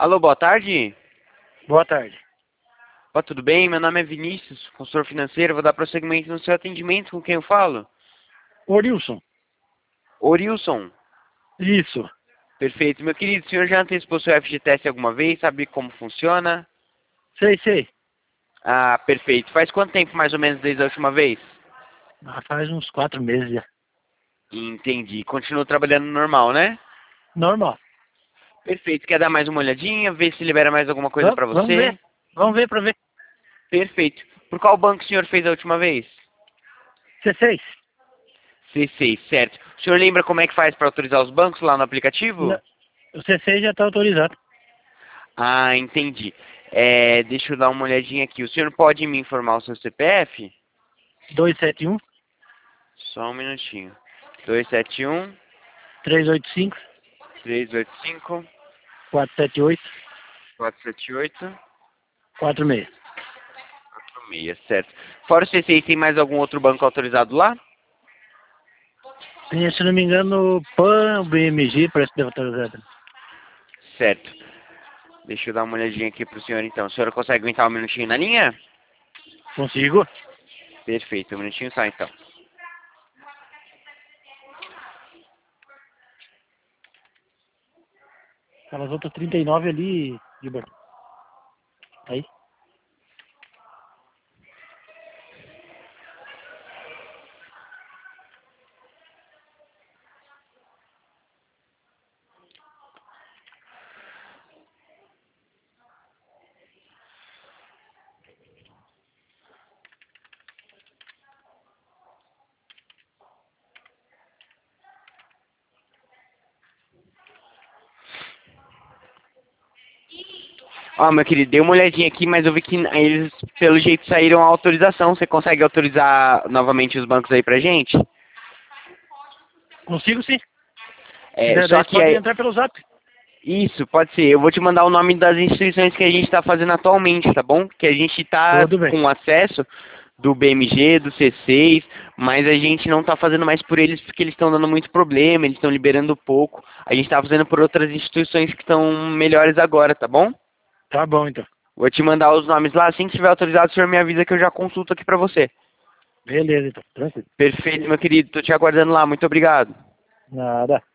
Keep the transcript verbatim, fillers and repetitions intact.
Alô, boa tarde. Boa tarde. Ó, tudo bem? Meu nome é Vinícius, consultor financeiro. Vou dar prosseguimento no seu atendimento. Com quem eu falo? Orilson. Orilson. Isso. Perfeito. Meu querido, o senhor já antecipou seu F G T S alguma vez? Sabe como funciona? Sei, sei. Ah, perfeito. Faz quanto tempo, mais ou menos, desde a última vez? Ah, faz uns quatro meses já. Entendi. Continua trabalhando normal, né? Normal. Perfeito. Quer dar mais uma olhadinha? Ver se libera mais alguma coisa Vamos, pra vamos você? ver. Vamos ver pra ver. Perfeito. Por qual banco o senhor fez a última vez? C seis. C seis, certo. O senhor lembra como é que faz para autorizar os bancos lá no aplicativo? Não, o C seis já está autorizado. Ah, entendi. É, deixa eu dar uma olhadinha aqui. O senhor pode me informar o seu C P F? dois sete um, Só um minutinho. dois sete um, três oito cinco, três oito cinco, quatro sete oito, quatro sete oito, quatro seis. quatro seis, certo. Fora o C seis, tem mais algum outro banco autorizado lá? Tem, se não me engano, o P A N, o B M G, parece que deve estar autorizado. Certo. Deixa eu dar uma olhadinha aqui pro senhor então. O senhor consegue aguentar um minutinho na linha? Consigo? Perfeito, um minutinho só então. Aquelas outras trinta e nove ali, Gilberto. Aí. Ó, meu querido, dei uma olhadinha aqui, mas eu vi que eles, pelo jeito, saíram a autorização. Você consegue autorizar novamente os bancos aí pra gente? Consigo sim. É, Da- só Daí você que pode é, entrar pelo zap. isso, pode ser. Eu vou te mandar o nome das instituições que a gente está fazendo atualmente, tá bom? Que a gente está Tudo bem. com acesso do B M G, do C seis, mas a gente não está fazendo mais por eles porque eles estão dando muito problema, eles estão liberando pouco. A gente está fazendo por outras instituições que estão melhores agora, tá bom? Tá bom, então. Vou te mandar os nomes lá. Assim que tiver autorizado, o senhor me avisa que eu já consulto aqui pra você. Beleza, então. Tranquilo. Perfeito, meu querido. Tô te aguardando lá. Muito obrigado. Nada.